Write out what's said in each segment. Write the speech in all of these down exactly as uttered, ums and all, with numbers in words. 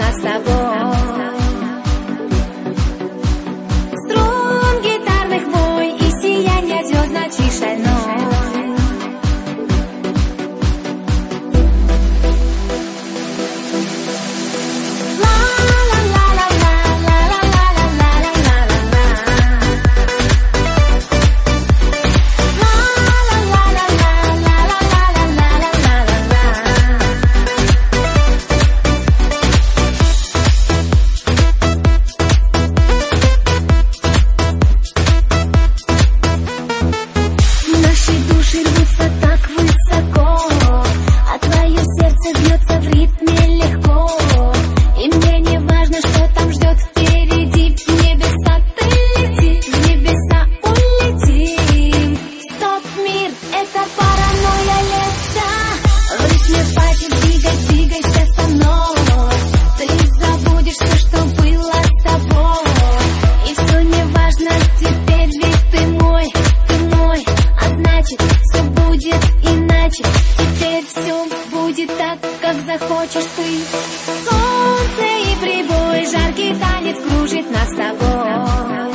нас с тобой. Струн гитарных бой и сияние звезд ночи шальной. Так, как захочешь ты. Солнце и прибой, жаркий танец кружит нас с тобой.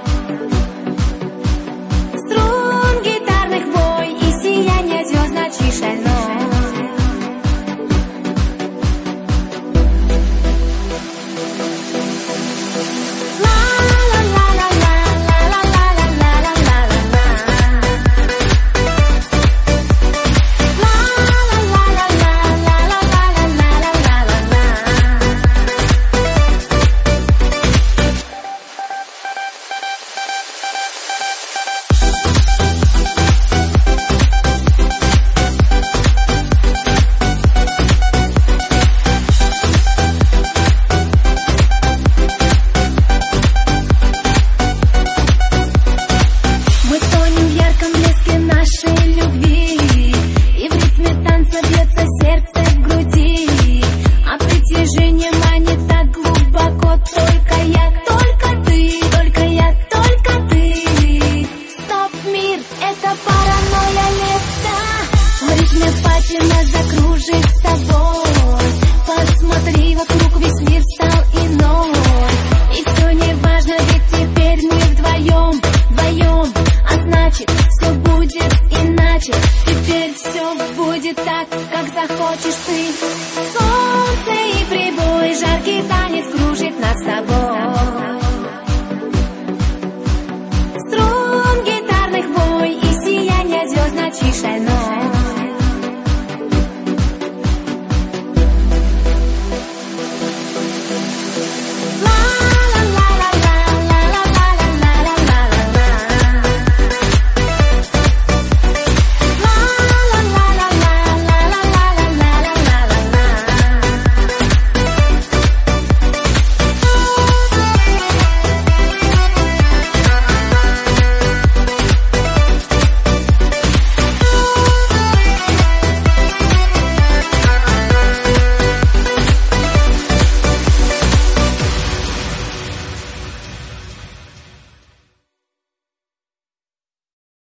Струн гитарных бой и сияние звезд ночи шальной. Нас закружит с тобой. Посмотри вокруг, весь мир стал иной. И все не важно, ведь теперь мы вдвоем, вдвоем. А значит, все будет иначе. Теперь все будет так, как захочешь ты. Солнце и прибой, жаркий танец кружит нас с тобой.